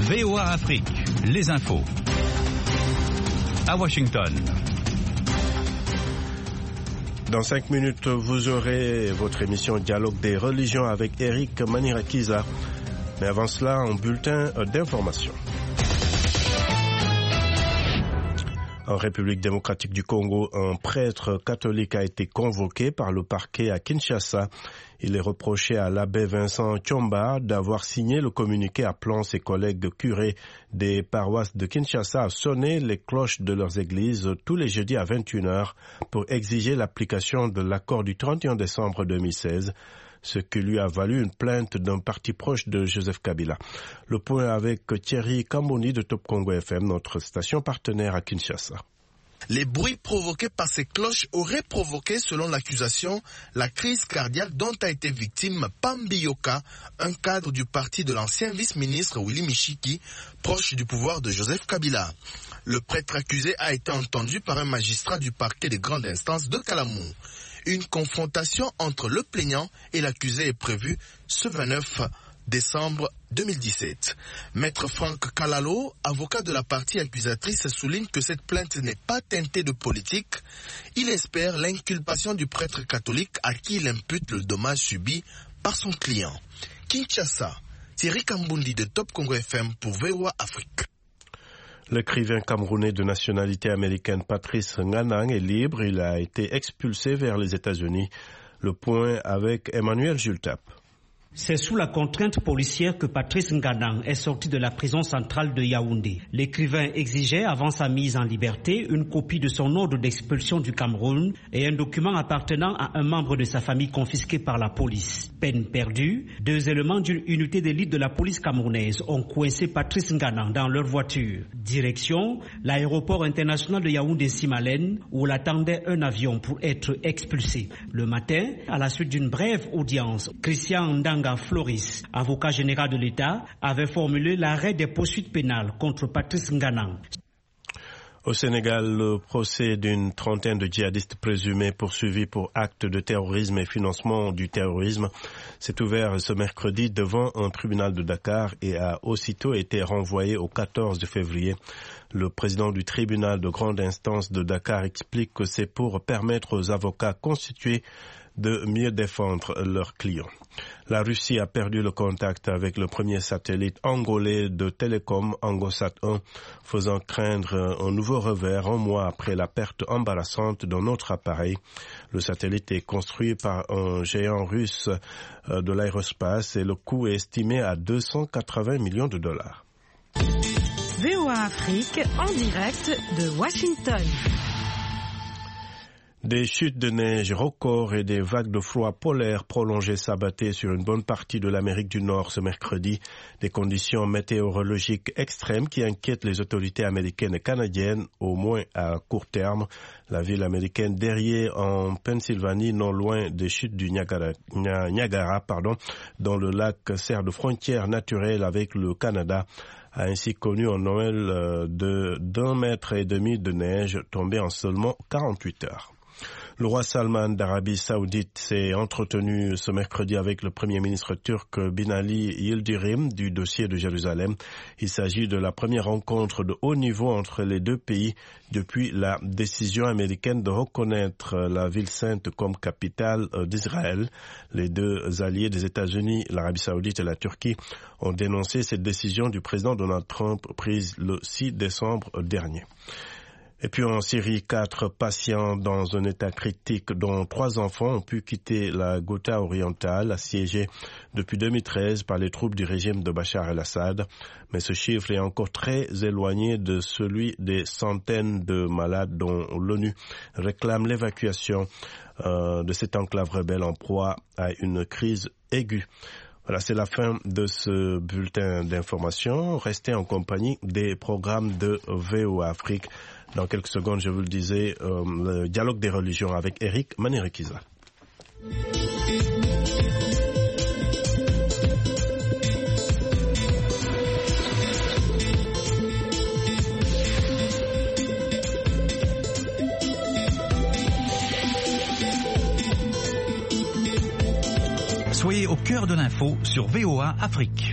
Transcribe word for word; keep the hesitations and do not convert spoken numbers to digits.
V O A Afrique, les infos. À Washington. Dans cinq minutes, vous aurez votre émission Dialogue des religions avec Eric Manirakiza. Mais avant cela, un bulletin d'information. En République démocratique du Congo, un prêtre catholique a été convoqué par le parquet à Kinshasa. Il est reproché à l'abbé Vincent Tchomba d'avoir signé le communiqué appelant ses collègues curés des paroisses de Kinshasa à sonner les cloches de leurs églises tous les jeudis à vingt et une heures pour exiger l'application de l'accord du trente et un décembre deux mille seize. Ce qui lui a valu une plainte d'un parti proche de Joseph Kabila. Le point avec Thierry Kamboni de Top Congo F M, notre station partenaire à Kinshasa. Les bruits provoqués par ces cloches auraient provoqué, selon l'accusation, la crise cardiaque dont a été victime Pambi Yoka, un cadre du parti de l'ancien vice-ministre Willy Michiki, proche du pouvoir de Joseph Kabila. Le prêtre accusé a été entendu par un magistrat du parquet de grande instance de Kalamou. Une confrontation entre le plaignant et l'accusé est prévue ce vingt-neuf décembre deux mille dix-sept. Maître Franck Kalalo, avocat de la partie accusatrice, souligne que cette plainte n'est pas teintée de politique. Il espère l'inculpation du prêtre catholique à qui il impute le dommage subi par son client. Kinshasa, Thierry Kambundi de Top Congo F M pour V O A Afrique. L'écrivain camerounais de nationalité américaine Patrice Nganang est libre. Il a été expulsé vers les États-Unis. Le point avec Emmanuel Jultap. C'est sous la contrainte policière que Patrice Nganang est sorti de la prison centrale de Yaoundé. L'écrivain exigeait, avant sa mise en liberté, une copie de son ordre d'expulsion du Cameroun et un document appartenant à un membre de sa famille confisqué par la police. Peine perdue, deux éléments d'une unité d'élite de la police camerounaise ont coincé Patrice Nganang dans leur voiture. Direction, l'aéroport international de Yaoundé-Simalène, où l'attendait un avion pour être expulsé. Le matin, à la suite d'une brève audience, Christian Ndanga Floris, avocat général de l'État, avait formulé l'arrêt des poursuites pénales contre Patrice Nganang. Au Sénégal, le procès d'une trentaine de djihadistes présumés poursuivis pour actes de terrorisme et financement du terrorisme s'est ouvert ce mercredi devant un tribunal de Dakar et a aussitôt été renvoyé au quatorze février. Le président du tribunal de grande instance de Dakar explique que c'est pour permettre aux avocats constitués de mieux défendre leurs clients. La Russie a perdu le contact avec le premier satellite angolais de télécom, Angosat un, faisant craindre un nouveau revers un mois après la perte embarrassante d'un autre appareil. Le satellite est construit par un géant russe de l'aérospace et le coût est estimé à deux cent quatre-vingts millions de dollars. V O A Afrique en direct de Washington. Des chutes de neige records et des vagues de froid polaire prolongées s'abattaient sur une bonne partie de l'Amérique du Nord ce mercredi. Des conditions météorologiques extrêmes qui inquiètent les autorités américaines et canadiennes, au moins à court terme. La ville américaine d'Erie en Pennsylvanie, non loin des chutes du Niagara, Niagara pardon, dont le lac sert de frontière naturelle avec le Canada, a ainsi connu un Noël de d'un mètre et demi de neige tombée en seulement quarante-huit heures. Le roi Salman d'Arabie Saoudite s'est entretenu ce mercredi avec le premier ministre turc Binali Yildirim du dossier de Jérusalem. Il s'agit de la première rencontre de haut niveau entre les deux pays depuis la décision américaine de reconnaître la ville sainte comme capitale d'Israël. Les deux alliés des États-Unis, l'Arabie Saoudite et la Turquie, ont dénoncé cette décision du président Donald Trump prise le six décembre dernier. Et puis en Syrie, quatre patients dans un état critique, dont trois enfants, ont pu quitter la Ghouta orientale, assiégée depuis deux mille treize par les troupes du régime de Bachar el-Assad. Mais ce chiffre est encore très éloigné de celui des centaines de malades dont l'ONU réclame l'évacuation euh, de cette enclave rebelle en proie à une crise aiguë. Voilà, c'est la fin de ce bulletin d'information. Restez en compagnie des programmes de V O A Afrique. Dans quelques secondes, je vous le disais, euh, le dialogue des religions avec Eric Manirakiza. Soyez au cœur de l'info sur V O A Afrique.